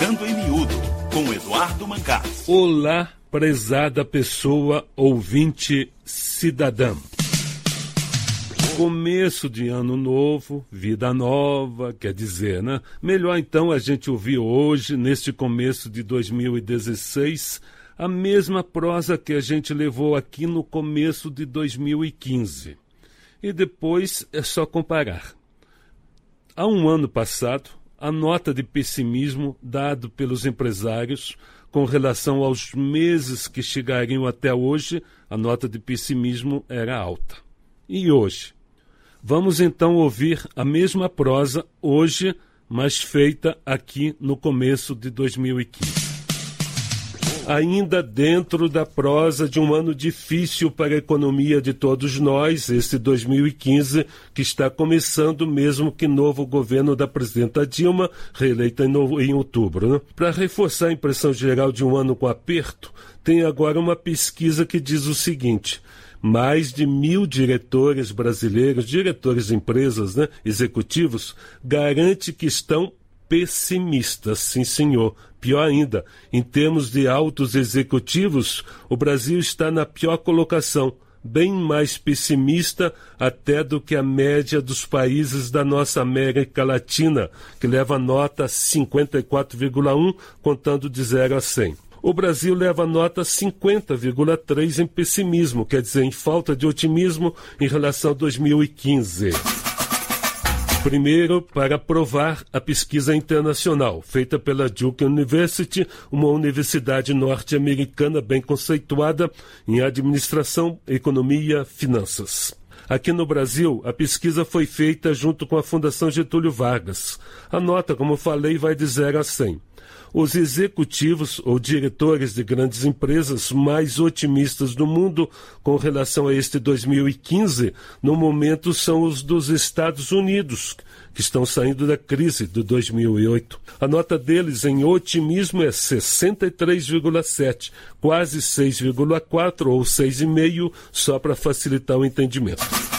Pernambucano em Miúdo, com Eduardo Mancás. Olá, prezada pessoa, ouvinte, cidadã. Começo de ano novo, vida nova, quer dizer, né? Melhor então a gente ouvir hoje, neste começo de 2016, a mesma prosa que a gente levou aqui no começo de 2015. E depois é só comparar. Há um ano passado, a nota de pessimismo dado pelos empresários com relação aos meses que chegariam até hoje, a nota de pessimismo era alta. E hoje? Vamos então ouvir a mesma prosa hoje, mas feita aqui no começo de 2015. Ainda dentro da prosa de um ano difícil para a economia de todos nós, esse 2015, que está começando mesmo que novo governo da presidenta Dilma, reeleita em outubro. Né? Para reforçar a impressão geral de um ano com aperto, tem agora uma pesquisa que diz o seguinte: mais de 1.000 diretores brasileiros, diretores de empresas, né, executivos, garante que estão pessimistas, sim senhor. Pior ainda, em termos de altos executivos, o Brasil está na pior colocação, bem mais pessimista até do que a média dos países da nossa América Latina, que leva nota 54,1, contando de 0 a 100. O Brasil leva nota 50,3 em pessimismo, quer dizer, em falta de otimismo em relação a 2015. Primeiro, para provar a pesquisa internacional, feita pela Duke University, uma universidade norte-americana bem conceituada em administração, economia e finanças. Aqui no Brasil, a pesquisa foi feita junto com a Fundação Getúlio Vargas. A nota, como falei, vai de 0 a 100. Os executivos ou diretores de grandes empresas mais otimistas do mundo com relação a este 2015, no momento, são os dos Estados Unidos, que estão saindo da crise de 2008. A nota deles em otimismo é 63,7, quase 6,4 ou 6,5, só para facilitar o entendimento.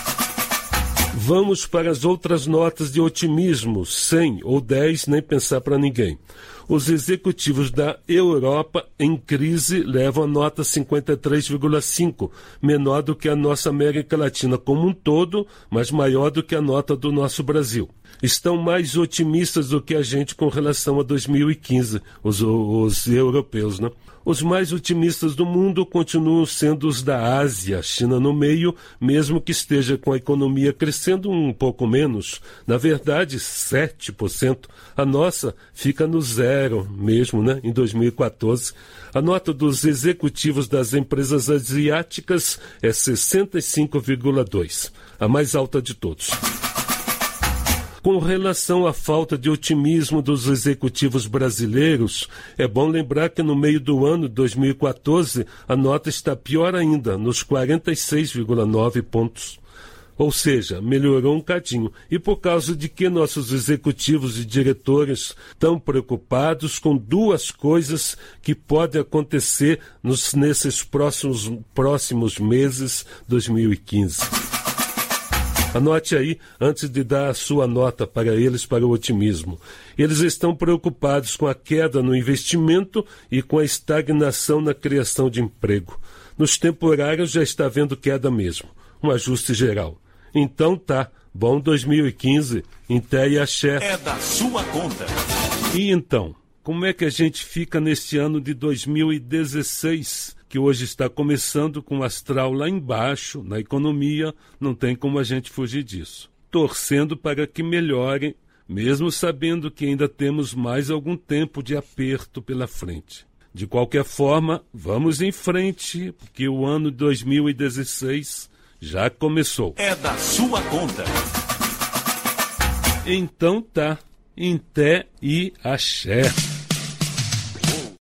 Vamos para as outras notas de otimismo, 100 ou 10, nem pensar para ninguém. Os executivos da Europa em crise levam a nota 53,5, menor do que a nossa América Latina como um todo, mas maior do que a nota do nosso Brasil. Estão mais otimistas do que a gente com relação a 2015, os europeus, né? Os mais otimistas do mundo continuam sendo os da Ásia, China no meio, mesmo que esteja com a economia crescendo um pouco menos, na verdade 7%. A nossa fica no zero mesmo, né, em 2014. A nota dos executivos das empresas asiáticas é 65,2, a mais alta de todos. Com relação à falta de otimismo dos executivos brasileiros, é bom lembrar que no meio do ano de 2014, a nota está pior ainda, nos 46,9 pontos. Ou seja, melhorou um cadinho. E por causa de que nossos executivos e diretores estão preocupados com duas coisas que podem acontecer nesses próximos meses 2015. Anote aí, antes de dar a sua nota para eles, para o otimismo. Eles estão preocupados com a queda no investimento e com a estagnação na criação de emprego. Nos temporários já está havendo queda mesmo, um ajuste geral. Então tá, bom 2015, em té e axé. É da sua conta. E então, como é que a gente fica neste ano de 2016? Que hoje está começando com o astral lá embaixo, na economia, não tem como a gente fugir disso. Torcendo para que melhorem, mesmo sabendo que ainda temos mais algum tempo de aperto pela frente. De qualquer forma, vamos em frente, porque o ano 2016 já começou. É da sua conta. Então tá, em té e axé.